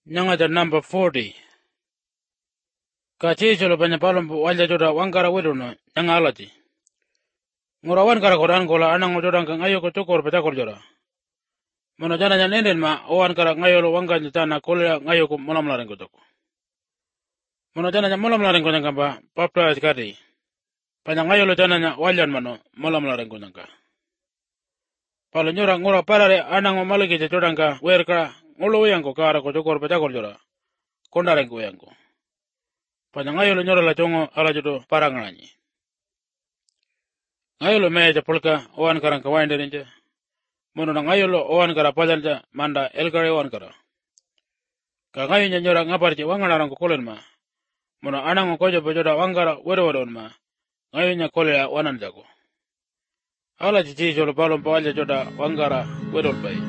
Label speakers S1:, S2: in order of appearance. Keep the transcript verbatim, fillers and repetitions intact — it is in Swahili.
S1: Nyangata number forty. Kachijolo banya palombo wanja joda wangara wedono nyanga alati. Ngurawan kara kodan kola anang jodan ka ngayo ko chokor petakor joda. Mono jana nyanenden ma owan kara ngayo lo wanga jana kola ngayo ko molam lareng ko toko. Mono jana nya molam lareng ko nyanga ba papra skadi. Panya ngayo lo jana nya walyan mano molam lareng ko nyanga. Palo nyora ngora parare anang maliki jodan ka werka ngolo yang ko kara ko chokor petakor joda. Kondareng ko yang ko. Panya ngayo lo nyora la chongo ala jodo parangani. Ngayo lo meja polka owan karang kawainde ninja. Mono na ngayo lo owan kara pajalja manda elkare owan kara. Ka ngayo nya nyora ngaparje wangana rang ko kolen ma. Mono anang ko jodo joda wangara wedo wedo ma. Ngayo nya kolea wanan jago. Ala jiji jolo balon pawalja joda wangara wedo bay.